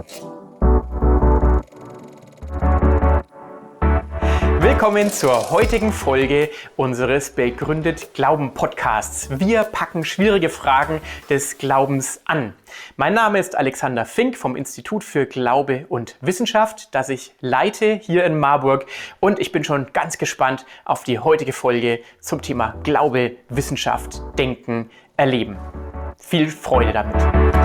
Willkommen zur heutigen Folge unseres Begründet Glauben Podcasts. Wir packen schwierige Fragen des Glaubens an. Mein Name ist Alexander Fink vom Institut für Glaube und Wissenschaft, das ich leite hier in Marburg, und ich bin schon ganz gespannt auf die heutige Folge zum Thema Glaube, Wissenschaft, Denken, Erleben. Viel Freude damit!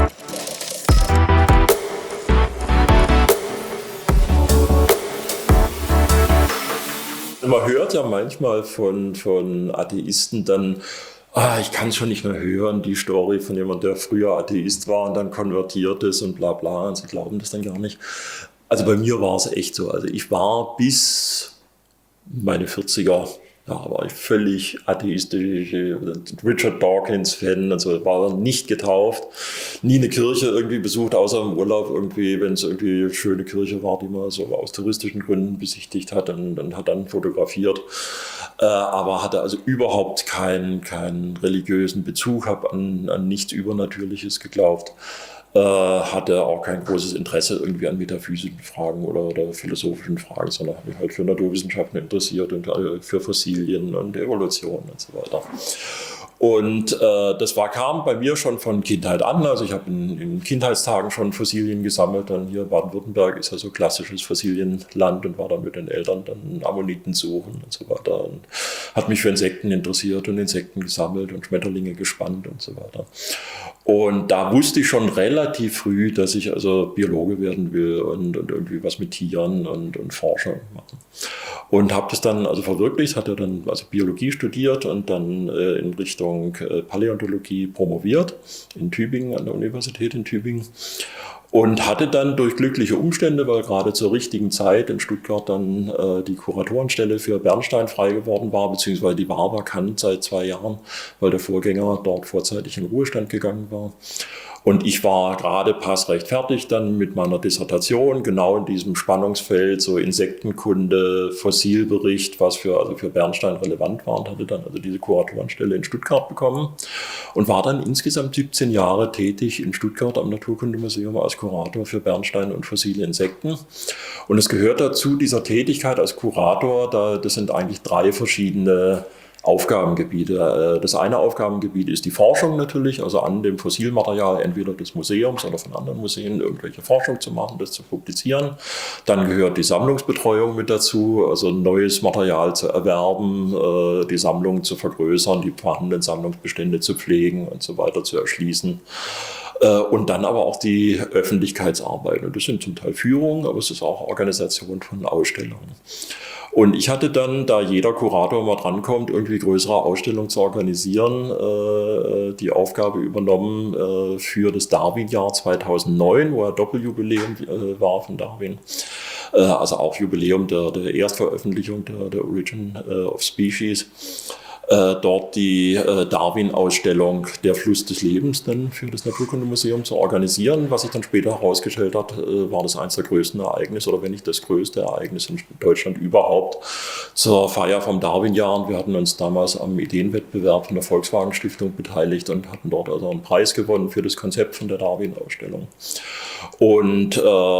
Man hört ja manchmal von Atheisten dann, ich kann es schon nicht mehr hören, die Story von jemandem, der früher Atheist war und dann konvertiert ist und bla bla, und sie glauben das dann gar nicht. Also bei mir war es echt so. Also ich war bis meine 40er, war ich völlig atheistisch, Richard Dawkins-Fan und so, war nicht getauft, nie eine Kirche irgendwie besucht, außer im Urlaub irgendwie, wenn es irgendwie eine schöne Kirche war, die man so aus touristischen Gründen besichtigt hat, und hat dann fotografiert, aber hatte also überhaupt keinen religiösen Bezug, habe an nichts Übernatürliches geglaubt. Hatte auch kein großes Interesse irgendwie an metaphysischen Fragen oder philosophischen Fragen, sondern habe mich halt für Naturwissenschaften interessiert und für Fossilien und Evolution und so weiter. Und das kam bei mir schon von Kindheit an. Also ich habe in Kindheitstagen schon Fossilien gesammelt. Dann hier Baden-Württemberg ist ja so klassisches Fossilienland, und war dann mit den Eltern dann Ammoniten suchen und so weiter. Und hat mich für Insekten interessiert und Insekten gesammelt und Schmetterlinge gespannt und so weiter. Und da wusste ich schon relativ früh, dass ich also Biologe werden will und irgendwie was mit Tieren und Forschung machen. Und habe das dann also verwirklicht, hatte dann also Biologie studiert und dann in Richtung Paläontologie promoviert in Tübingen, an der Universität in Tübingen. Und hatte dann durch glückliche Umstände, weil gerade zur richtigen Zeit in Stuttgart dann die Kuratorenstelle für Bernstein frei geworden war, beziehungsweise die war vakant seit 2 Jahren, weil der Vorgänger dort vorzeitig in Ruhestand gegangen war. Und ich war gerade passrecht fertig dann mit meiner Dissertation, genau in diesem Spannungsfeld, so Insektenkunde, Fossilbericht, was für Bernstein relevant war, und hatte dann also diese Kuratorenstelle in Stuttgart bekommen und war dann insgesamt 17 Jahre tätig in Stuttgart am Naturkundemuseum als Kurator für Bernstein und fossile Insekten. Und es gehört dazu, dieser Tätigkeit als Kurator, das sind eigentlich 3 verschiedene Aufgabengebiete. Das eine Aufgabengebiet ist die Forschung natürlich, also an dem Fossilmaterial entweder des Museums oder von anderen Museen irgendwelche Forschung zu machen, das zu publizieren. Dann gehört die Sammlungsbetreuung mit dazu, also neues Material zu erwerben, die Sammlung zu vergrößern, die vorhandenen Sammlungsbestände zu pflegen und so weiter zu erschließen. Und dann aber auch die Öffentlichkeitsarbeit. Und das sind zum Teil Führungen, aber es ist auch Organisation von Ausstellungen. Und ich hatte dann, da jeder Kurator mal drankommt, irgendwie größere Ausstellungen zu organisieren, die Aufgabe übernommen für das Darwin-Jahr 2009, wo ja Doppeljubiläum war von Darwin. Also auch Jubiläum der Erstveröffentlichung der Origin of Species. Dort die Darwin-Ausstellung Der Fluss des Lebens dann für das Naturkundemuseum zu organisieren. Was sich dann später herausgestellt hat, war das eines der größten Ereignisse, oder wenn nicht das größte Ereignis in Deutschland überhaupt, zur Feier vom Darwin-Jahr. Wir hatten uns damals am Ideenwettbewerb von der Volkswagen Stiftung beteiligt und hatten dort also einen Preis gewonnen für das Konzept von der Darwin-Ausstellung. Und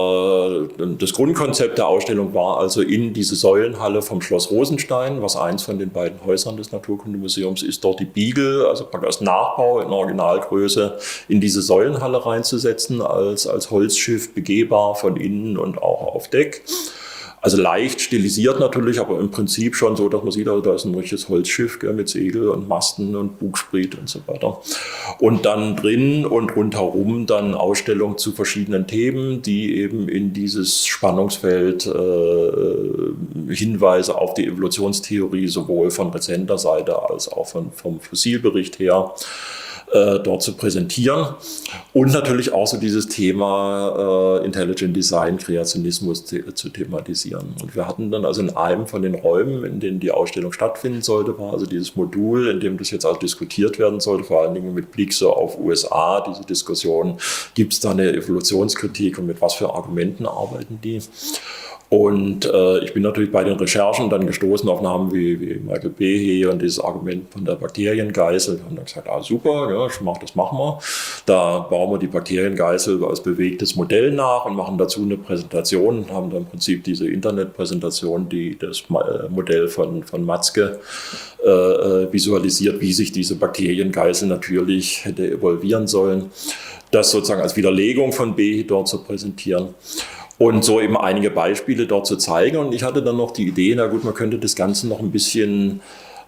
das Grundkonzept der Ausstellung war also in diese Säulenhalle vom Schloss Rosenstein, was eins von den beiden Häusern des Naturkundemuseums ist, dort die Beagle, also praktisch als Nachbau in Originalgröße, in diese Säulenhalle reinzusetzen, als Holzschiff begehbar von innen und auch auf Deck. Also leicht stilisiert natürlich, aber im Prinzip schon so, dass man sieht, also da ist ein richtiges Holzschiff mit Segel und Masten und Bugspriet und so weiter. Und dann drin und rundherum dann Ausstellungen zu verschiedenen Themen, die eben in dieses Spannungsfeld Hinweise auf die Evolutionstheorie sowohl von rezenter Seite als auch vom Fossilbericht her dort zu präsentieren, und natürlich auch so dieses Thema Intelligent Design, Kreationismus zu thematisieren. Und wir hatten dann also in einem von den Räumen, in denen die Ausstellung stattfinden sollte, war also dieses Modul, in dem das jetzt auch diskutiert werden sollte, vor allen Dingen mit Blick so auf USA, diese Diskussion, gibt es da eine Evolutionskritik und mit was für Argumenten arbeiten die? Und ich bin natürlich bei den Recherchen dann gestoßen auf Namen wie Michael Behe und dieses Argument von der Bakteriengeißel. Wir haben dann gesagt, super, ja, das machen wir. Da bauen wir die Bakteriengeißel als bewegtes Modell nach und machen dazu eine Präsentation. Haben dann im Prinzip diese Internetpräsentation, die das Modell von Matzke visualisiert, wie sich diese Bakteriengeißel natürlich hätte evolvieren sollen. Das sozusagen als Widerlegung von Behe dort zu präsentieren. Und so eben einige Beispiele dort zu zeigen. Und ich hatte dann noch die Idee, na gut, man könnte das Ganze noch ein bisschen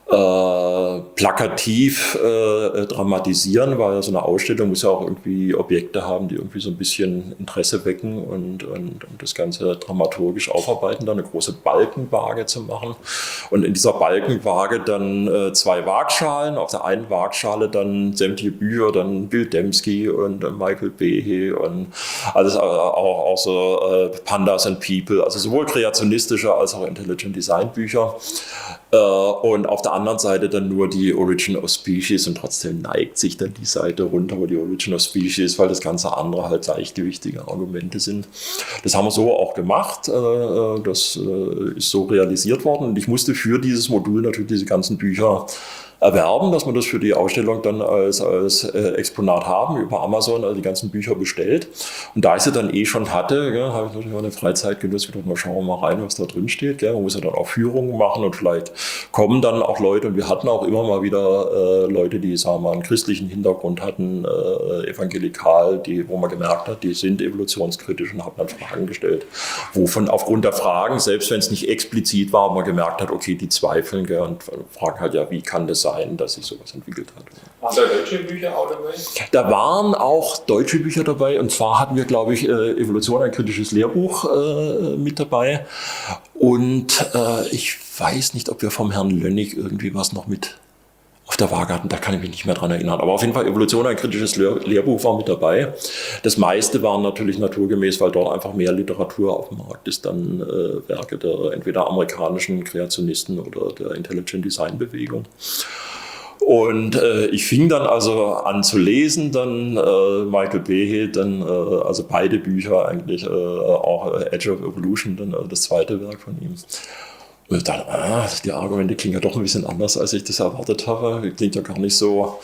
plakativ dramatisieren, weil so eine Ausstellung muss ja auch irgendwie Objekte haben, die irgendwie so ein bisschen Interesse wecken und das Ganze dramaturgisch aufarbeiten, dann eine große Balkenwaage zu machen. Und in dieser Balkenwaage dann 2 Waagschalen, auf der einen Waagschale dann sämtliche Bücher, dann Bill Dembski und Michael Behe und alles auch so Pandas and People, also sowohl kreationistische als auch Intelligent Design Bücher. Und auf der anderen Seite dann nur die Origin of Species und trotzdem neigt sich dann die Seite runter, wo die Origin of Species, weil das ganze andere halt gleichgewichtige Argumente sind. Das haben wir so auch gemacht, das ist so realisiert worden und ich musste für dieses Modul natürlich diese ganzen Bücher erwerben, dass wir das für die Ausstellung dann als Exponat haben, über Amazon, also die ganzen Bücher bestellt. Und da ich sie dann schon hatte, habe ich natürlich meine Freizeit genutzt, gedacht, mal schauen wir mal rein, was da drin steht. Man muss ja dann auch Führungen machen und vielleicht kommen dann auch Leute, und wir hatten auch immer mal wieder Leute, die, sagen wir mal, einen christlichen Hintergrund hatten, evangelikal, wo man gemerkt hat, die sind evolutionskritisch und haben dann Fragen gestellt, wovon aufgrund der Fragen, selbst wenn es nicht explizit war, man gemerkt hat, okay, die zweifeln und fragen halt, ja, wie kann das sein, dass sich sowas entwickelt hat. Waren da deutsche Bücher auch dabei? Da waren auch deutsche Bücher dabei, und zwar hatten wir, glaube ich, Evolution, ein kritisches Lehrbuch mit dabei, und ich weiß nicht, ob wir vom Herrn Lönnig irgendwie was noch mit auf der Waage hatten, da kann ich mich nicht mehr dran erinnern. Aber auf jeden Fall Evolution, ein kritisches Lehrbuch war mit dabei. Das meiste waren natürlich naturgemäß, weil dort einfach mehr Literatur auf dem Markt ist, dann Werke der entweder amerikanischen Kreationisten oder der Intelligent Design Bewegung. Und ich fing dann also an zu lesen, dann Michael Behe, dann also beide Bücher eigentlich, auch Edge of Evolution, dann das zweite Werk von ihm. Und dann, die Argumente klingen ja doch ein bisschen anders, als ich das erwartet habe. Klingt ja gar nicht so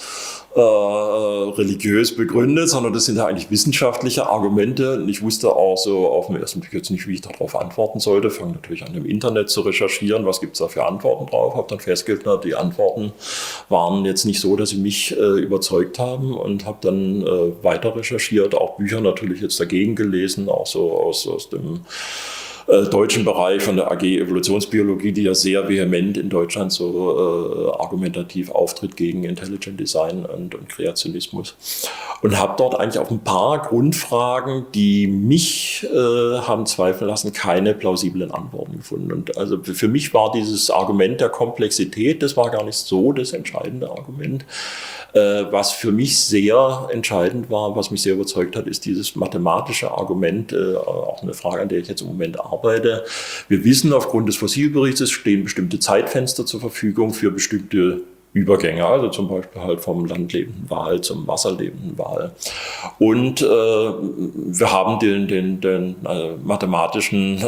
religiös begründet, sondern das sind ja eigentlich wissenschaftliche Argumente. Und ich wusste auch so auf den ersten Blick jetzt nicht, wie ich darauf antworten sollte. Fange natürlich an, im Internet zu recherchieren, was gibt es da für Antworten drauf. Habe dann festgestellt, die Antworten waren jetzt nicht so, dass sie mich überzeugt haben, und habe dann weiter recherchiert, auch Bücher natürlich jetzt dagegen gelesen, auch so aus dem deutschen Bereich von der AG Evolutionsbiologie, die ja sehr vehement in Deutschland so argumentativ auftritt gegen Intelligent Design und Kreationismus. Und habe dort eigentlich auf ein paar Grundfragen, die mich haben zweifeln lassen, keine plausiblen Antworten gefunden. Und also für mich war dieses Argument der Komplexität, das war gar nicht so das entscheidende Argument. Was für mich sehr entscheidend war, was mich sehr überzeugt hat, ist dieses mathematische Argument, auch eine Frage, an der ich jetzt im Moment arbeite. Wir wissen, aufgrund des Fossilberichts stehen bestimmte Zeitfenster zur Verfügung für bestimmte Übergänge, also zum Beispiel halt vom landlebenden Wal zum wasserlebenden Wal. Und wir haben den mathematischen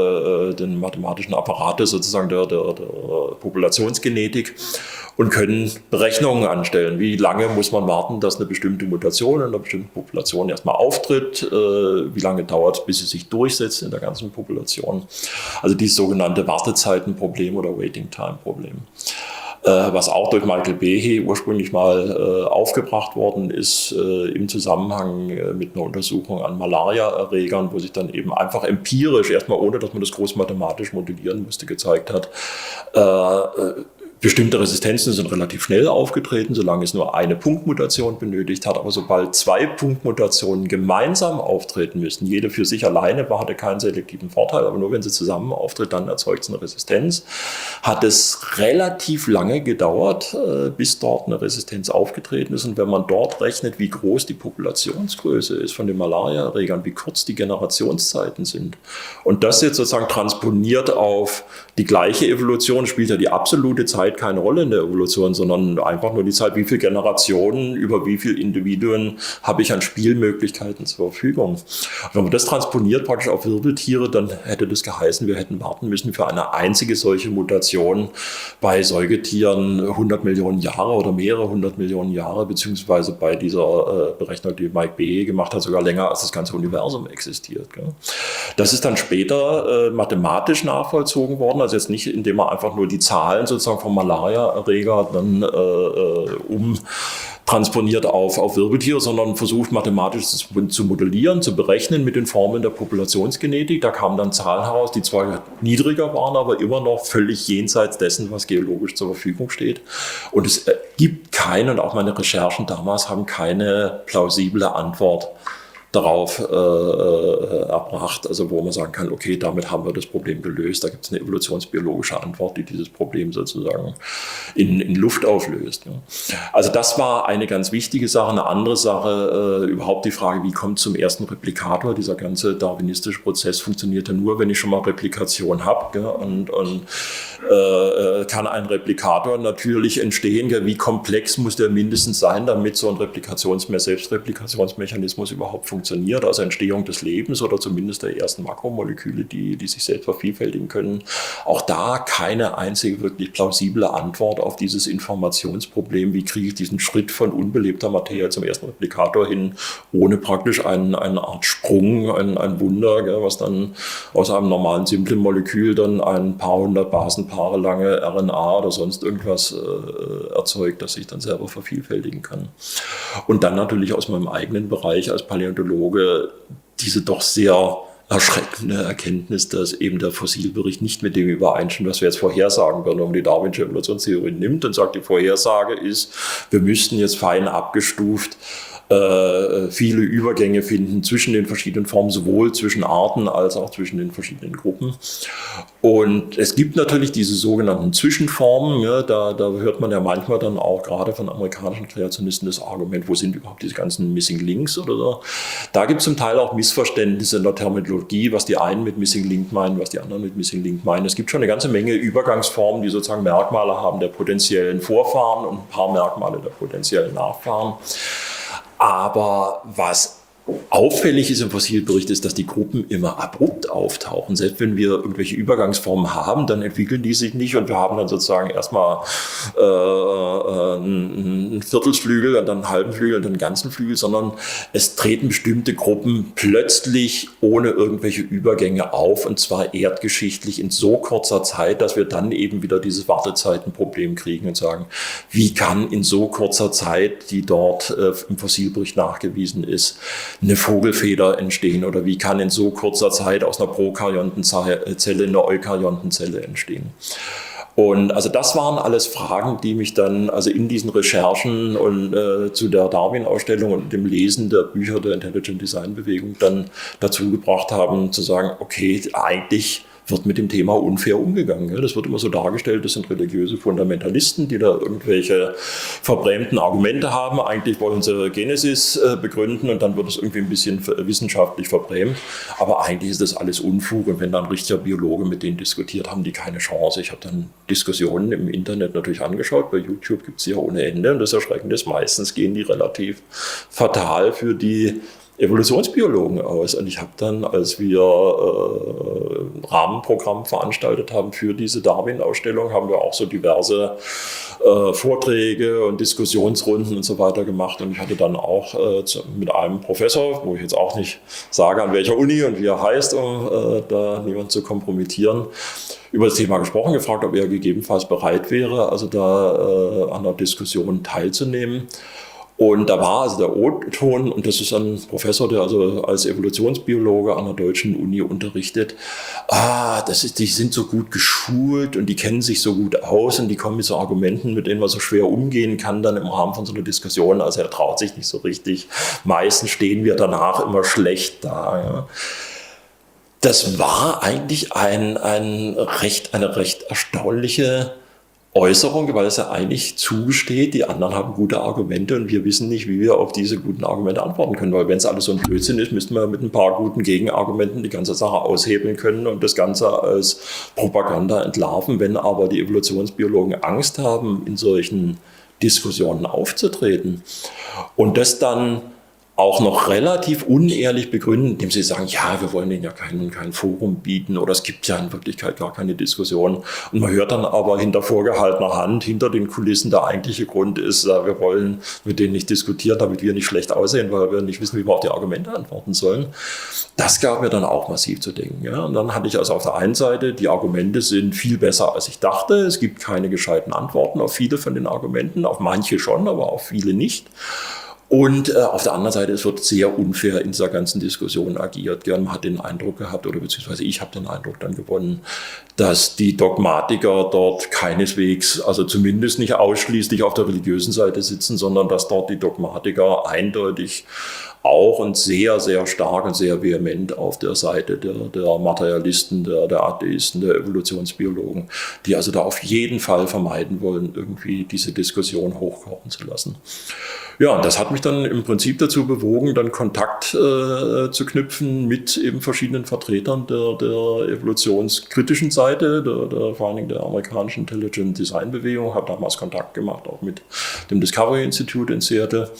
Apparat sozusagen der Populationsgenetik und können Berechnungen anstellen. Wie lange muss man warten, dass eine bestimmte Mutation in einer bestimmten Population erstmal auftritt? Wie lange dauert es, bis sie sich durchsetzt in der ganzen Population? Also dieses sogenannte Wartezeitenproblem oder Waiting-Time-Problem. Was auch durch Michael Behe ursprünglich mal aufgebracht worden ist im Zusammenhang mit einer Untersuchung an Malaria-Erregern, wo sich dann eben einfach empirisch, erstmal ohne dass man das groß mathematisch modellieren musste, gezeigt hat, bestimmte Resistenzen sind relativ schnell aufgetreten, solange es nur eine Punktmutation benötigt hat. Aber sobald 2 Punktmutationen gemeinsam auftreten müssen, jede für sich alleine hatte keinen selektiven Vorteil, aber nur wenn sie zusammen auftritt, dann erzeugt es eine Resistenz. Hat es relativ lange gedauert, bis dort eine Resistenz aufgetreten ist. Und wenn man dort rechnet, wie groß die Populationsgröße ist von den Malaria-Erregern, wie kurz die Generationszeiten sind, und das jetzt sozusagen transponiert auf die gleiche Evolution, spielt ja die absolute Zeit Zeit keine Rolle in der Evolution, sondern einfach nur die Zeit, wie viele Generationen, über wie viele Individuen habe ich an Spielmöglichkeiten zur Verfügung. Und wenn man das transponiert praktisch auf Wirbeltiere, dann hätte das geheißen, wir hätten warten müssen für eine einzige solche Mutation bei Säugetieren 100 Millionen Jahre oder mehrere 100 Millionen Jahre, beziehungsweise bei dieser Berechnung, die Mike Behe gemacht hat, sogar länger als das ganze Universum existiert. Gell? Das ist dann später mathematisch nachvollzogen worden, also jetzt nicht, indem man einfach nur die Zahlen sozusagen vom Malaria-Erreger dann transponiert auf Wirbeltiere, sondern versucht mathematisch zu modellieren, zu berechnen mit den Formeln der Populationsgenetik. Da kamen dann Zahlen heraus, die zwar niedriger waren, aber immer noch völlig jenseits dessen, was geologisch zur Verfügung steht. Und es gibt keine, und auch meine Recherchen damals haben keine plausible Antwort darauf erbracht, also wo man sagen kann, okay, damit haben wir das Problem gelöst. Da gibt es eine evolutionsbiologische Antwort, die dieses Problem sozusagen in Luft auflöst. Ja. Also das war eine ganz wichtige Sache. Eine andere Sache, überhaupt die Frage, wie kommt zum ersten Replikator? Dieser ganze darwinistische Prozess funktioniert ja nur, wenn ich schon mal Replikation habe. Ja, und kann ein Replikator natürlich entstehen. Ja, wie komplex muss der mindestens sein, damit so ein Selbstreplikationsmechanismus überhaupt funktioniert? Also Entstehung des Lebens oder zumindest der ersten Makromoleküle, die sich selbst vervielfältigen können. Auch da keine einzige wirklich plausible Antwort auf dieses Informationsproblem. Wie kriege ich diesen Schritt von unbelebter Materie zum ersten Replikator hin, ohne praktisch eine Art Sprung, ein Wunder, gell, was dann aus einem normalen, simplen Molekül dann ein paar hundert Basenpaare lange RNA oder sonst irgendwas erzeugt, das sich dann selber vervielfältigen kann. Und dann natürlich aus meinem eigenen Bereich als Paläontologe diese doch sehr erschreckende Erkenntnis, dass eben der Fossilbericht nicht mit dem übereinstimmt, was wir jetzt vorhersagen würden. Wenn man die Darwinsche Evolutionstheorie nimmt und sagt, die Vorhersage ist, wir müssten jetzt fein abgestuft viele Übergänge finden zwischen den verschiedenen Formen, sowohl zwischen Arten als auch zwischen den verschiedenen Gruppen. Und es gibt natürlich diese sogenannten Zwischenformen, ja, da hört man ja manchmal dann auch gerade von amerikanischen Kreationisten das Argument, wo sind überhaupt diese ganzen Missing Links oder so. Da gibt es zum Teil auch Missverständnisse in der Terminologie, was die einen mit Missing Link meinen, was die anderen mit Missing Link meinen. Es gibt schon eine ganze Menge Übergangsformen, die sozusagen Merkmale haben der potenziellen Vorfahren und ein paar Merkmale der potenziellen Nachfahren. Aber was auffällig ist im Fossilbericht ist, dass die Gruppen immer abrupt auftauchen. Selbst wenn wir irgendwelche Übergangsformen haben, dann entwickeln die sich nicht und wir haben dann sozusagen erstmal einen Viertelflügel und dann einen halben Flügel und dann einen ganzen Flügel, sondern es treten bestimmte Gruppen plötzlich ohne irgendwelche Übergänge auf, und zwar erdgeschichtlich in so kurzer Zeit, dass wir dann eben wieder dieses Wartezeitenproblem kriegen und sagen, wie kann in so kurzer Zeit, die dort im Fossilbericht nachgewiesen ist, eine Vogelfeder entstehen, oder wie kann in so kurzer Zeit aus einer Prokaryontenzelle eine Eukaryontenzelle entstehen. Und also das waren alles Fragen, die mich dann also in diesen Recherchen und zu der Darwin-Ausstellung und dem Lesen der Bücher der Intelligent Design-Bewegung dann dazu gebracht haben, zu sagen, okay, eigentlich wird mit dem Thema unfair umgegangen. Das wird immer so dargestellt, das sind religiöse Fundamentalisten, die da irgendwelche verbrämten Argumente haben. Eigentlich wollen sie Genesis begründen und dann wird es irgendwie ein bisschen wissenschaftlich verbrämt. Aber eigentlich ist das alles Unfug, und wenn dann ein richtiger Biologe mit denen diskutiert, haben die keine Chance. Ich habe dann Diskussionen im Internet natürlich angeschaut. Bei YouTube gibt es sie ja ohne Ende, und das Erschreckende ist, meistens gehen die relativ fatal für die Evolutionsbiologen aus. Und ich habe dann, als wir Rahmenprogramm veranstaltet haben für diese Darwin-Ausstellung, haben wir auch so diverse Vorträge und Diskussionsrunden und so weiter gemacht. Und ich hatte dann auch mit einem Professor, wo ich jetzt auch nicht sage, an welcher Uni und wie er heißt, um da niemanden zu kompromittieren, über das Thema gesprochen, gefragt, ob er gegebenenfalls bereit wäre, also da an der Diskussion teilzunehmen. Und da war also der O-Ton, und das ist ein Professor, der also als Evolutionsbiologe an der deutschen Uni unterrichtet. Die sind so gut geschult und die kennen sich so gut aus und die kommen mit so Argumenten, mit denen man so schwer umgehen kann dann im Rahmen von so einer Diskussion. Also er traut sich nicht so richtig. Meistens stehen wir danach immer schlecht da. Ja. Das war eigentlich eine recht erstaunliche Äußerung, weil es ja eigentlich zugesteht, die anderen haben gute Argumente und wir wissen nicht, wie wir auf diese guten Argumente antworten können. Weil wenn es alles so ein Blödsinn ist, müssten wir mit ein paar guten Gegenargumenten die ganze Sache aushebeln können und das Ganze als Propaganda entlarven. Wenn aber die Evolutionsbiologen Angst haben, in solchen Diskussionen aufzutreten und das dann auch noch relativ unehrlich begründen, indem sie sagen, ja, wir wollen denen ja kein Forum bieten oder es gibt ja in Wirklichkeit gar keine Diskussion. Und man hört dann aber hinter vorgehaltener Hand, hinter den Kulissen, der eigentliche Grund ist, wir wollen mit denen nicht diskutieren, damit wir nicht schlecht aussehen, weil wir nicht wissen, wie wir auf die Argumente antworten sollen. Das gab mir dann auch massiv zu denken. Ja. Und dann hatte ich also auf der einen Seite, die Argumente sind viel besser, als ich dachte. Es gibt keine gescheiten Antworten auf viele von den Argumenten, auf manche schon, aber auf viele nicht. Und auf der anderen Seite, es wird sehr unfair in dieser ganzen Diskussion agiert. Man hat den Eindruck gehabt, oder beziehungsweise ich habe den Eindruck dann gewonnen, dass die Dogmatiker dort keineswegs, also zumindest nicht ausschließlich auf der religiösen Seite sitzen, sondern dass dort die Dogmatiker eindeutig auch und sehr, sehr stark und sehr vehement auf der Seite der Materialisten, der Atheisten, der Evolutionsbiologen, die also da auf jeden Fall vermeiden wollen, irgendwie diese Diskussion hochkochen zu lassen. Ja, und das hat mich dann im Prinzip dazu bewogen, dann Kontakt zu knüpfen mit eben verschiedenen Vertretern der evolutionskritischen Seite, vor allen Dingen der amerikanischen Intelligent Design Bewegung. Habe damals Kontakt gemacht, auch mit dem Discovery Institute in Seattle.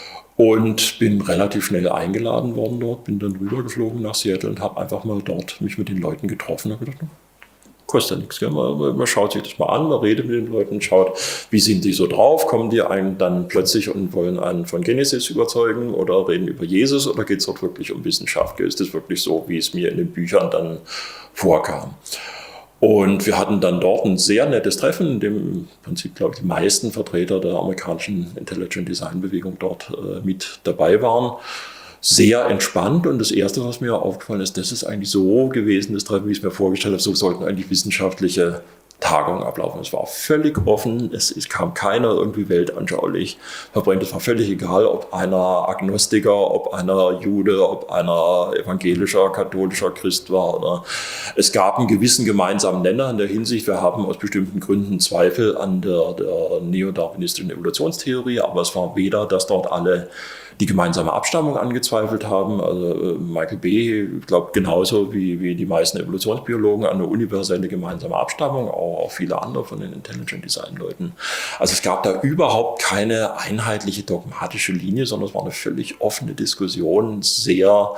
Und bin relativ schnell eingeladen worden dort, bin dann rübergeflogen nach Seattle und habe einfach mal dort mich mit den Leuten getroffen und gedacht, kostet ja nichts. Gell? Man schaut sich das mal an, man redet mit den Leuten, schaut, wie sind die so drauf, kommen die einen dann plötzlich und wollen einen von Genesis überzeugen oder reden über Jesus oder geht es dort wirklich um Wissenschaft? Ist das wirklich so, wie es mir in den Büchern dann vorkam? Und wir hatten dann dort ein sehr nettes Treffen, in dem im Prinzip, glaube ich, die meisten Vertreter der amerikanischen Intelligent Design Bewegung dort mit dabei waren. Sehr entspannt und das Erste, was mir aufgefallen ist, das ist eigentlich so gewesen, das Treffen, wie ich es mir vorgestellt habe, so sollten eigentlich wissenschaftliche Tagungen ablaufen. Es war völlig offen, es kam keiner irgendwie weltanschaulich verbrennt. Es war völlig egal, ob einer Agnostiker, ob einer Jude, ob einer evangelischer, katholischer Christ war. Oder es gab einen gewissen gemeinsamen Nenner in der Hinsicht, wir haben aus bestimmten Gründen Zweifel an der neodarwinistischen Evolutionstheorie, aber es war weder, dass dort alle die gemeinsame Abstammung angezweifelt haben. Also Michael B., ich glaube, genauso wie die meisten Evolutionsbiologen an eine universelle gemeinsame Abstammung, auch viele andere von den Intelligent Design Leuten. Also es gab da überhaupt keine einheitliche dogmatische Linie, sondern es war eine völlig offene Diskussion, sehr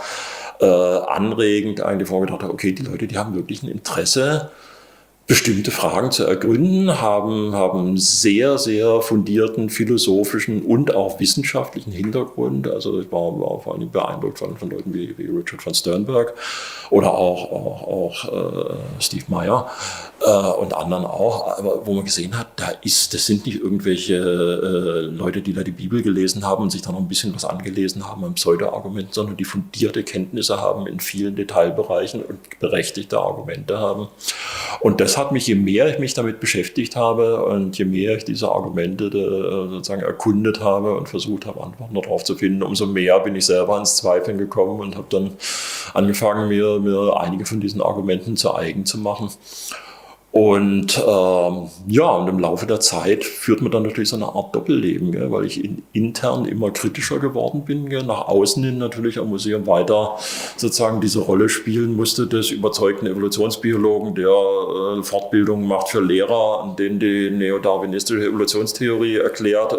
anregend eigentlich vorgedacht, okay, die Leute, die haben wirklich ein Interesse, bestimmte Fragen zu ergründen, haben sehr, sehr fundierten philosophischen und auch wissenschaftlichen Hintergrund. Also ich war vor allem beeindruckt von Leuten wie Richard von Sternberg oder auch Steve Meyer und anderen auch, aber wo man gesehen hat, das sind nicht irgendwelche Leute, die da die Bibel gelesen haben und sich da noch ein bisschen was angelesen haben an Pseudo-Argumenten, sondern die fundierte Kenntnisse haben in vielen Detailbereichen und berechtigte Argumente haben. Und das hat mich, je mehr ich mich damit beschäftigt habe und je mehr ich diese Argumente sozusagen erkundet habe und versucht habe, Antworten darauf zu finden, umso mehr bin ich selber ins Zweifeln gekommen und habe dann angefangen, mir einige von diesen Argumenten zu eigen zu machen. Und und im Laufe der Zeit führt man dann natürlich so eine Art Doppelleben, gell, weil ich intern immer kritischer geworden bin, gell, nach außen hin natürlich am Museum weiter sozusagen diese Rolle spielen musste des überzeugten Evolutionsbiologen, der Fortbildungen macht für Lehrer, an denen die neodarwinistische Evolutionstheorie erklärt.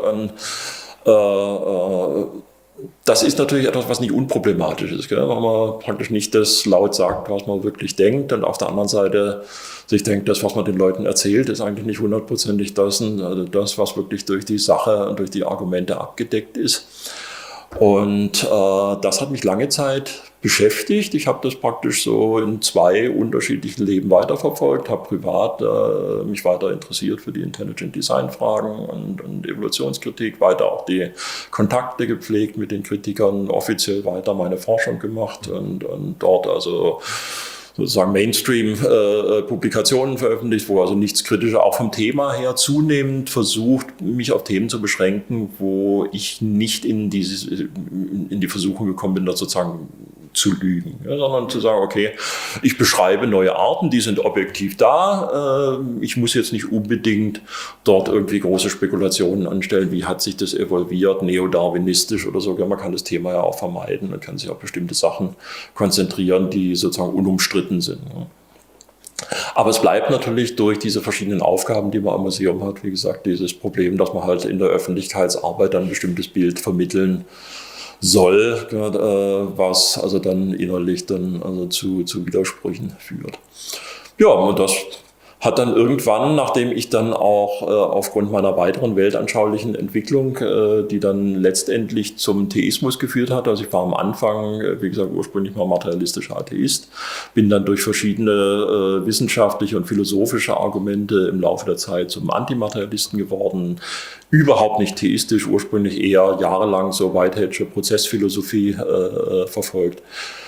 Das ist natürlich etwas, was nicht unproblematisch ist, gell? Weil man praktisch nicht das laut sagt, was man wirklich denkt. Und auf der anderen Seite sich denkt, das, was man den Leuten erzählt, ist eigentlich nicht hundertprozentig das, was wirklich durch die Sache und durch die Argumente abgedeckt ist. Und das hat mich lange Zeit beschäftigt. Ich habe das praktisch so in 2 unterschiedlichen Leben weiterverfolgt, habe privat mich weiter interessiert für die Intelligent Design Fragen und Evolutionskritik, weiter auch die Kontakte gepflegt mit den Kritikern, offiziell weiter meine Forschung gemacht und dort also sozusagen Mainstream-Publikationen veröffentlicht, wo also nichts Kritisches, auch vom Thema her zunehmend versucht, mich auf Themen zu beschränken, wo ich nicht in die Versuchung gekommen bin, dort sozusagen zu lügen, ja, sondern zu sagen, okay, ich beschreibe neue Arten, die sind objektiv da, ich muss jetzt nicht unbedingt dort irgendwie große Spekulationen anstellen, wie hat sich das evolviert, neodarwinistisch oder so. Ja, man kann das Thema ja auch vermeiden, man kann sich auf bestimmte Sachen konzentrieren, die sozusagen unumstritten sind. Ja. Aber es bleibt natürlich durch diese verschiedenen Aufgaben, die man am Museum hat, wie gesagt, dieses Problem, dass man halt in der Öffentlichkeitsarbeit dann ein bestimmtes Bild vermitteln soll, was also dann innerlich dann also zu Widersprüchen führt. Ja, und das hat dann irgendwann, nachdem ich dann auch aufgrund meiner weiteren weltanschaulichen Entwicklung, die dann letztendlich zum Theismus geführt hat, also ich war am Anfang, wie gesagt, ursprünglich mal materialistischer Atheist, bin dann durch verschiedene wissenschaftliche und philosophische Argumente im Laufe der Zeit zum Antimaterialisten geworden, überhaupt nicht theistisch, ursprünglich eher jahrelang so Whiteheadsche Prozessphilosophie verfolgt.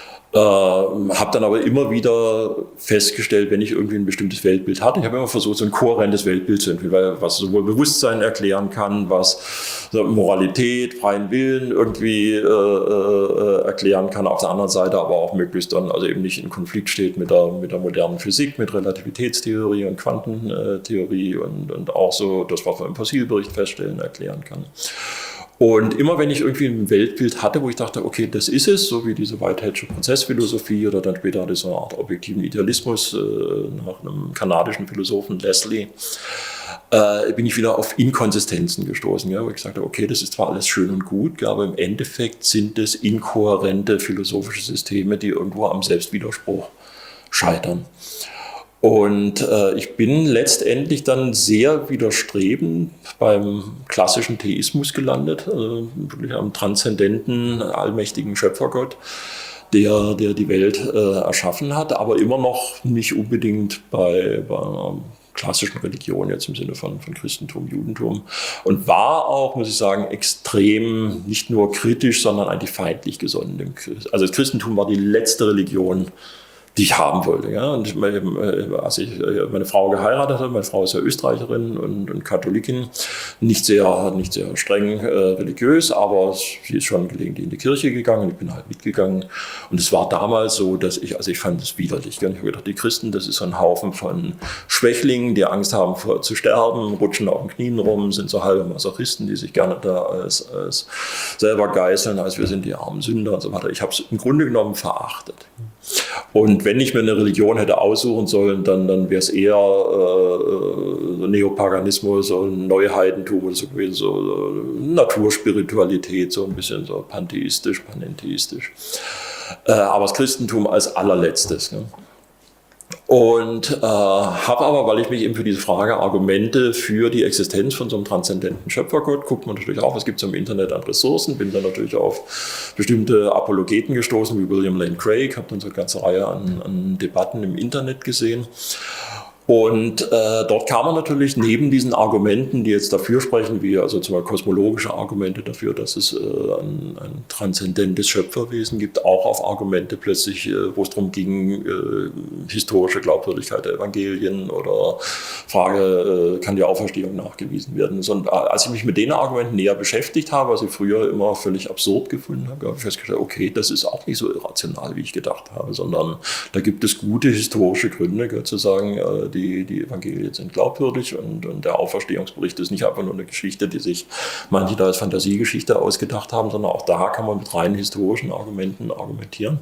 Habe dann aber immer wieder festgestellt, wenn ich irgendwie ein bestimmtes Weltbild hatte, ich habe immer versucht, so ein kohärentes Weltbild zu entwickeln, was sowohl Bewusstsein erklären kann, was Moralität, freien Willen irgendwie erklären kann, auf der anderen Seite aber auch möglichst dann also eben nicht in Konflikt steht mit der modernen Physik, mit Relativitätstheorie und Quantentheorie und auch so das, was man im Fossilbericht feststellen, erklären kann. Und immer wenn ich irgendwie ein Weltbild hatte, wo ich dachte, okay, das ist es, so wie diese Whiteheadsche Prozessphilosophie oder dann später hatte ich so eine Art objektiven Idealismus nach einem kanadischen Philosophen Leslie, bin ich wieder auf Inkonsistenzen gestoßen, ja, wo ich gesagt habe, okay, das ist zwar alles schön und gut, aber im Endeffekt sind es inkohärente philosophische Systeme, die irgendwo am Selbstwiderspruch scheitern. Und ich bin letztendlich dann sehr widerstrebend beim klassischen Theismus gelandet, wirklich am transzendenten, allmächtigen Schöpfergott, der die Welt erschaffen hat, aber immer noch nicht unbedingt bei einer klassischen Religion, jetzt im Sinne von Christentum, Judentum. Und war auch, muss ich sagen, extrem nicht nur kritisch, sondern eigentlich feindlich gesonnen. Also das Christentum war die letzte Religion, die ich haben wollte. Ja. Und als ich meine Frau geheiratet habe, meine Frau ist ja Österreicherin und Katholikin, nicht sehr streng religiös, aber sie ist schon gelegentlich in die Kirche gegangen, ich bin halt mitgegangen. Und es war damals so, dass ich fand es widerlich. Ich habe gedacht, die Christen, das ist so ein Haufen von Schwächlingen, die Angst haben zu sterben, rutschen auf den Knien rum, sind so halbe Masochisten, die sich gerne da als selber geißeln, als wir sind die armen Sünder und so weiter. Ich habe es im Grunde genommen verachtet. Und wenn ich mir eine Religion hätte aussuchen sollen, dann wäre es eher so Neopaganismus, so Neuheidentum oder so gewesen, so Naturspiritualität, so ein bisschen so pantheistisch, panentheistisch. Aber das Christentum als allerletztes. Ne? Und habe aber, weil ich mich eben für diese Frage Argumente für die Existenz von so einem transzendenten Schöpfergott, guckt man natürlich auch, was gibt es im Internet an Ressourcen, bin dann natürlich auf bestimmte Apologeten gestoßen, wie William Lane Craig, habe dann so eine ganze Reihe an Debatten im Internet gesehen. Und dort kam man natürlich neben diesen Argumenten, die jetzt dafür sprechen, wie also zum Beispiel kosmologische Argumente dafür, dass es ein transzendentes Schöpferwesen gibt, auch auf Argumente plötzlich, wo es darum ging, historische Glaubwürdigkeit der Evangelien oder Frage, kann die Auferstehung nachgewiesen werden. Und als ich mich mit den Argumenten näher beschäftigt habe, was ich früher immer völlig absurd gefunden habe, habe ich festgestellt, okay, das ist auch nicht so irrational, wie ich gedacht habe, sondern da gibt es gute historische Gründe, zu sagen, die Evangelien sind glaubwürdig und der Auferstehungsbericht ist nicht einfach nur eine Geschichte, die sich manche da als Fantasiegeschichte ausgedacht haben, sondern auch da kann man mit reinen historischen Argumenten argumentieren.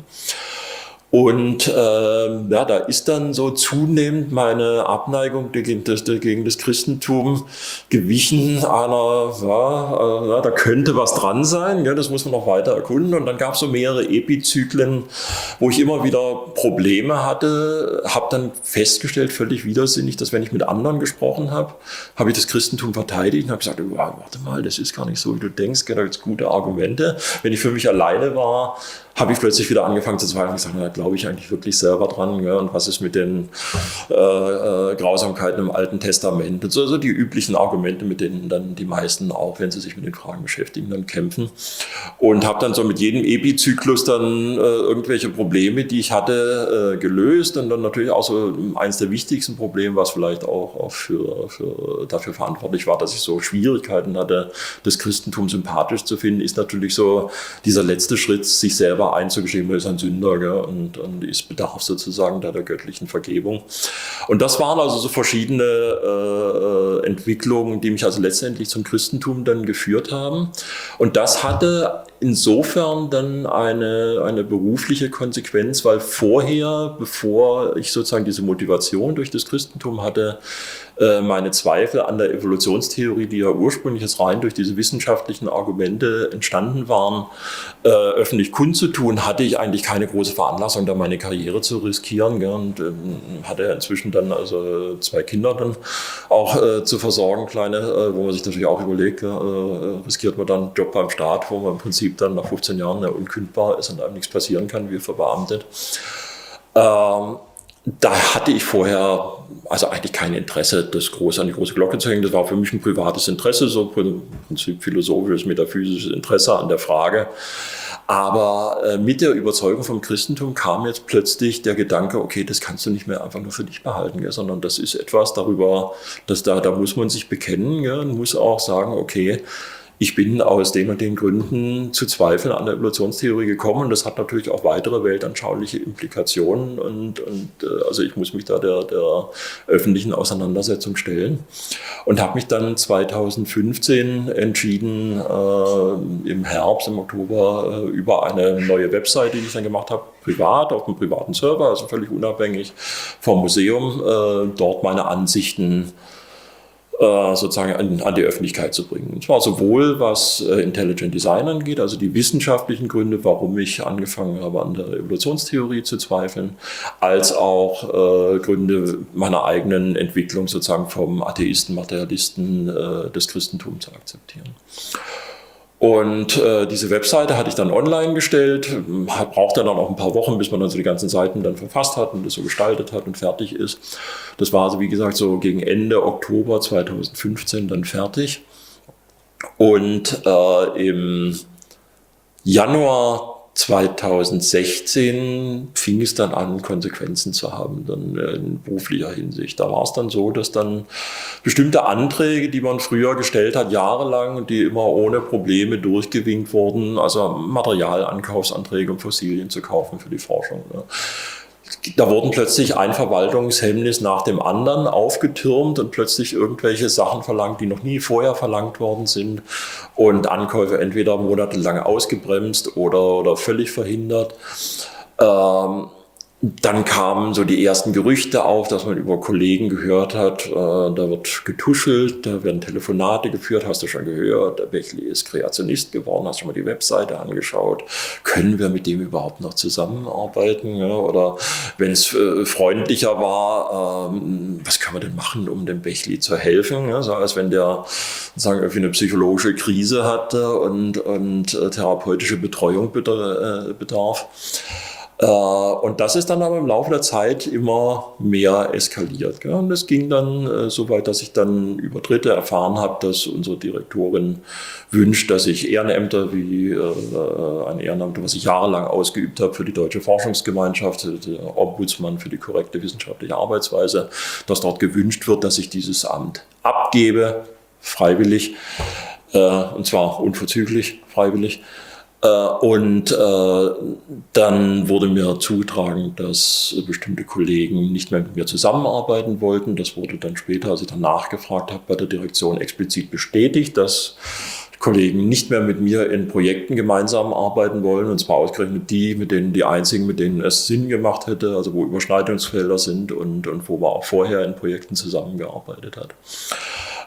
Und da ist dann so zunehmend meine Abneigung gegen das Christentum gewichen da könnte was dran sein, ja, das muss man noch weiter erkunden. Und dann gab es so mehrere Epizyklen, wo ich immer wieder Probleme hatte, habe dann festgestellt, völlig widersinnig, dass wenn ich mit anderen gesprochen habe, habe ich das Christentum verteidigt und habe gesagt, warte mal, das ist gar nicht so, wie du denkst, da gibt es gute Argumente. Wenn ich für mich alleine war, habe ich plötzlich wieder angefangen zu zweifeln und gesagt, glaube ich eigentlich wirklich selber dran, ja, und was ist mit den Grausamkeiten im Alten Testament. Und so die üblichen Argumente, mit denen dann die meisten auch, wenn sie sich mit den Fragen beschäftigen, dann kämpfen. Und habe dann so mit jedem Epizyklus dann irgendwelche Probleme, die ich hatte, gelöst. Und dann natürlich auch so eins der wichtigsten Probleme, was vielleicht auch dafür verantwortlich war, dass ich so Schwierigkeiten hatte, das Christentum sympathisch zu finden, ist natürlich so dieser letzte Schritt, sich selber einzugestehen, man ist ein Sünder, gell, und ist bedarf sozusagen der göttlichen Vergebung. Und das waren also so verschiedene Entwicklungen, die mich also letztendlich zum Christentum dann geführt haben. Und das hatte insofern dann eine berufliche Konsequenz, weil vorher, bevor ich sozusagen diese Motivation durch das Christentum hatte, meine Zweifel an der Evolutionstheorie, die ja ursprünglich jetzt rein durch diese wissenschaftlichen Argumente entstanden waren, öffentlich kundzutun, hatte ich eigentlich keine große Veranlassung, da meine Karriere zu riskieren. Gell, und hatte inzwischen dann also 2 Kinder dann auch zu versorgen, kleine, wo man sich natürlich auch überlegt, riskiert man dann einen Job beim Staat, wo man im Prinzip dann nach 15 Jahren unkündbar ist und einem nichts passieren kann, wie verbeamtet. Da hatte ich vorher also eigentlich kein Interesse, das groß an die große Glocke zu hängen. Das war für mich ein privates Interesse, so im Prinzip philosophisches, metaphysisches Interesse an der Frage. Aber mit der Überzeugung vom Christentum kam jetzt plötzlich der Gedanke, okay, das kannst du nicht mehr einfach nur für dich behalten, gell, sondern das ist etwas darüber, da muss man sich bekennen, gell, und muss auch sagen, okay, ich bin aus den und den Gründen zu Zweifeln an der Evolutionstheorie gekommen und das hat natürlich auch weitere weltanschauliche Implikationen und also ich muss mich da der öffentlichen Auseinandersetzung stellen und habe mich dann 2015 entschieden, im Herbst, im Oktober, über eine neue Webseite, die ich dann gemacht habe, privat, auf einem privaten Server, also völlig unabhängig vom Museum, dort meine Ansichten sozusagen an die Öffentlichkeit zu bringen. Und zwar sowohl was Intelligent Design angeht, also die wissenschaftlichen Gründe, warum ich angefangen habe, an der Evolutionstheorie zu zweifeln, als auch Gründe meiner eigenen Entwicklung sozusagen vom Atheisten, Materialisten des Christentums zu akzeptieren. Und diese Webseite hatte ich dann online gestellt, brauchte dann auch ein paar Wochen, bis man dann so die ganzen Seiten dann verfasst hat und das so gestaltet hat und fertig ist. Das war also, wie gesagt, so gegen Ende Oktober 2015 dann fertig. Und im Januar 2016 fing es dann an, Konsequenzen zu haben, dann in beruflicher Hinsicht. Da war es dann so, dass dann bestimmte Anträge, die man früher gestellt hat, jahrelang, und die immer ohne Probleme durchgewinkt wurden, also Materialankaufsanträge, um Fossilien zu kaufen für die Forschung. Ne. Da wurden plötzlich ein Verwaltungshemmnis nach dem anderen aufgetürmt und plötzlich irgendwelche Sachen verlangt, die noch nie vorher verlangt worden sind und Ankäufe entweder monatelang ausgebremst oder völlig verhindert. Dann kamen so die ersten Gerüchte auf, dass man über Kollegen gehört hat, da wird getuschelt, da werden Telefonate geführt, hast du schon gehört, der Bechli ist Kreationist geworden, hast du schon mal die Webseite angeschaut, können wir mit dem überhaupt noch zusammenarbeiten? Ja? Oder wenn es freundlicher war, was kann man denn machen, um dem Bechli zu helfen? Ja? So als wenn der sagen, irgendwie eine psychologische Krise hatte und therapeutische Betreuung bedarf. Und das ist dann aber im Laufe der Zeit immer mehr eskaliert. Gell? Und es ging dann so weit, dass ich dann über Dritte erfahren habe, dass unsere Direktorin wünscht, dass ich Ehrenämter wie ein Ehrenamt, was ich jahrelang ausgeübt habe für die Deutsche Forschungsgemeinschaft, der Ombudsmann für die korrekte wissenschaftliche Arbeitsweise, dass dort gewünscht wird, dass ich dieses Amt abgebe, freiwillig, und zwar unverzüglich freiwillig. Und dann wurde mir zugetragen, dass bestimmte Kollegen nicht mehr mit mir zusammenarbeiten wollten. Das wurde dann später, als ich dann nachgefragt habe, bei der Direktion explizit bestätigt, dass Kollegen nicht mehr mit mir in Projekten gemeinsam arbeiten wollen. Und zwar ausgerechnet die einzigen, mit denen es Sinn gemacht hätte, also wo Überschneidungsfelder sind und wo man auch vorher in Projekten zusammengearbeitet hat.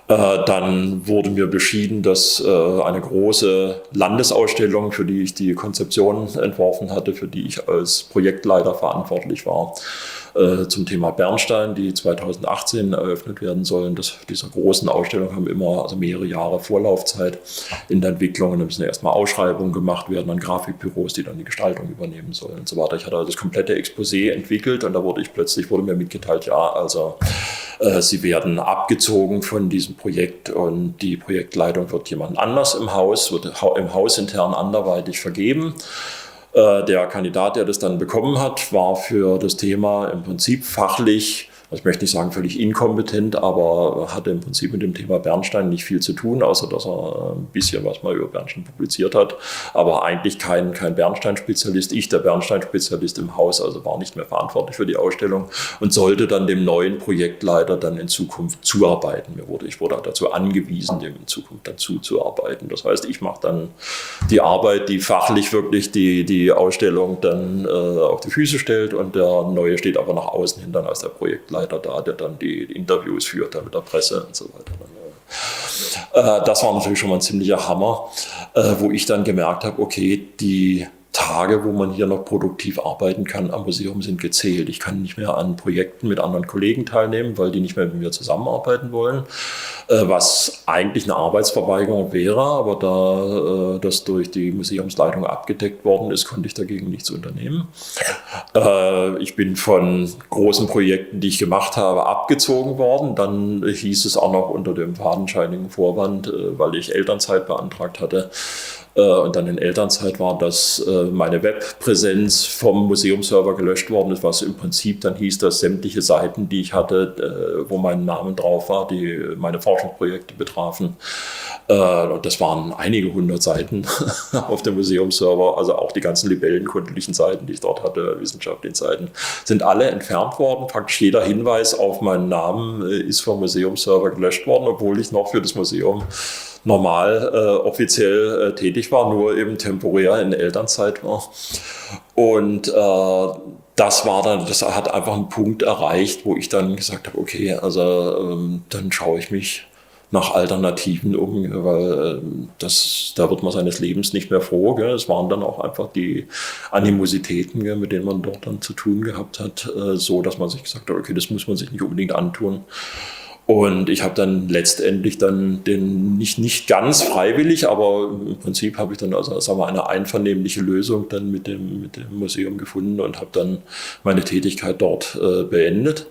Dann wurde mir beschieden, dass eine große Landesausstellung, für die ich die Konzeption entworfen hatte, für die ich als Projektleiter verantwortlich war, zum Thema Bernstein, die 2018 eröffnet werden sollen. Diese großen Ausstellungen haben immer also mehrere Jahre Vorlaufzeit in der Entwicklung. Und dann müssen erstmal Ausschreibungen gemacht werden an Grafikbüros, die dann die Gestaltung übernehmen sollen und so weiter. Ich hatte also das komplette Exposé entwickelt und da wurde mir mitgeteilt, ja, also sie werden abgezogen von diesem Projekt und die Projektleitung wird jemand anders im Haus, wird im Haus intern anderweitig vergeben. Der Kandidat, der das dann bekommen hat, war für das Thema im Prinzip fachlich, ich möchte nicht sagen völlig inkompetent, aber hatte im Prinzip mit dem Thema Bernstein nicht viel zu tun, außer dass er ein bisschen was mal über Bernstein publiziert hat, aber eigentlich kein Bernstein-Spezialist. Ich, der Bernstein-Spezialist im Haus, also war nicht mehr verantwortlich für die Ausstellung und sollte dann dem neuen Projektleiter dann in Zukunft zuarbeiten. Ich wurde dazu angewiesen, dem in Zukunft dann zuzuarbeiten. Das heißt, ich mache dann die Arbeit, die fachlich wirklich die Ausstellung dann auf die Füße stellt und der Neue steht aber nach außen hin dann als der Projektleiter da, der dann die Interviews führt mit der Presse und so weiter. Das war natürlich schon mal ein ziemlicher Hammer, wo ich dann gemerkt habe, okay, die Tage, wo man hier noch produktiv arbeiten kann am Museum, sind gezählt. Ich kann nicht mehr an Projekten mit anderen Kollegen teilnehmen, weil die nicht mehr mit mir zusammenarbeiten wollen, was eigentlich eine Arbeitsverweigerung wäre, aber da das durch die Museumsleitung abgedeckt worden ist, konnte ich dagegen nichts unternehmen. Ich bin von großen Projekten, die ich gemacht habe, abgezogen worden. Dann hieß es auch noch unter dem fadenscheinigen Vorwand, weil ich Elternzeit beantragt hatte, und dann in Elternzeit war, dass meine Webpräsenz vom Museumsserver gelöscht worden ist, was im Prinzip dann hieß, dass sämtliche Seiten, die ich hatte, wo mein Name drauf war, die meine Forschungsprojekte betrafen, und das waren einige 100 Seiten auf dem Museumsserver, also auch die ganzen libellenkundlichen Seiten, die ich dort hatte, wissenschaftlichen Seiten, sind alle entfernt worden. Praktisch jeder Hinweis auf meinen Namen ist vom Museumsserver gelöscht worden, obwohl ich noch für das Museum normal offiziell tätig war, nur eben temporär in Elternzeit war. Und das hat einfach einen Punkt erreicht, wo ich dann gesagt habe, okay, also dann schaue ich mich nach Alternativen um, weil da wird man seines Lebens nicht mehr froh. Gell? Es waren dann auch einfach die Animositäten, gell, mit denen man dort dann zu tun gehabt hat, so dass man sich gesagt hat, okay, das muss man sich nicht unbedingt antun. Und ich habe dann letztendlich dann nicht ganz freiwillig, aber im Prinzip habe ich dann also sagen wir, eine einvernehmliche Lösung dann mit dem Museum gefunden und habe dann meine Tätigkeit dort beendet.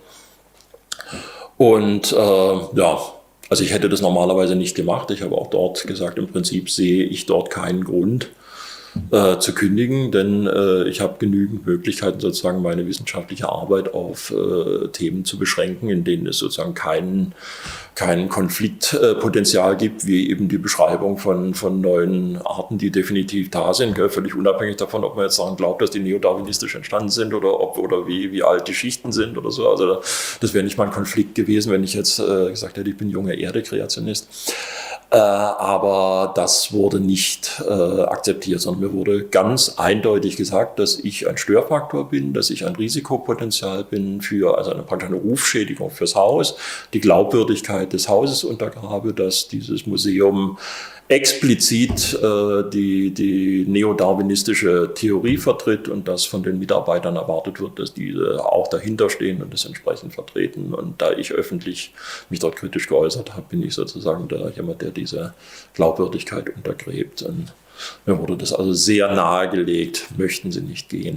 Und also ich hätte das normalerweise nicht gemacht. Ich habe auch dort gesagt, im Prinzip sehe ich dort keinen Grund zu kündigen, denn ich habe genügend Möglichkeiten, sozusagen meine wissenschaftliche Arbeit auf Themen zu beschränken, in denen es sozusagen kein Konfliktpotenzial gibt, wie eben die Beschreibung von neuen Arten, die definitiv da sind, gell? Völlig unabhängig davon, ob man jetzt daran glaubt, dass die neodarwinistisch entstanden sind oder wie alt die Schichten sind oder so. Also das wäre nicht mal ein Konflikt gewesen, wenn ich jetzt gesagt hätte, ich bin junger Erde-Kreationist. Aber das wurde nicht akzeptiert, sondern mir wurde ganz eindeutig gesagt, dass ich ein Störfaktor bin, dass ich ein Risikopotenzial bin für praktisch eine Rufschädigung fürs Haus, die Glaubwürdigkeit des Hauses untergrabe, dass dieses Museum explizit die neodarwinistische Theorie vertritt und dass von den Mitarbeitern erwartet wird, dass diese auch dahinter stehen und das entsprechend vertreten. Und da ich öffentlich mich dort kritisch geäußert habe, bin ich sozusagen jemand, der diese Glaubwürdigkeit untergräbt. Und mir wurde das also sehr nahegelegt, möchten Sie nicht gehen.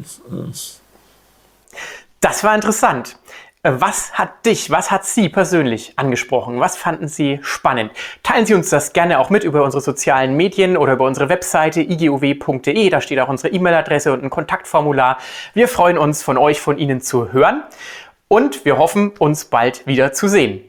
Das war interessant. Was hat Sie persönlich angesprochen? Was fanden Sie spannend? Teilen Sie uns das gerne auch mit über unsere sozialen Medien oder über unsere Webseite iguw.de. Da steht auch unsere E-Mail-Adresse und ein Kontaktformular. Wir freuen uns, von Ihnen zu hören und wir hoffen, uns bald wieder zu sehen.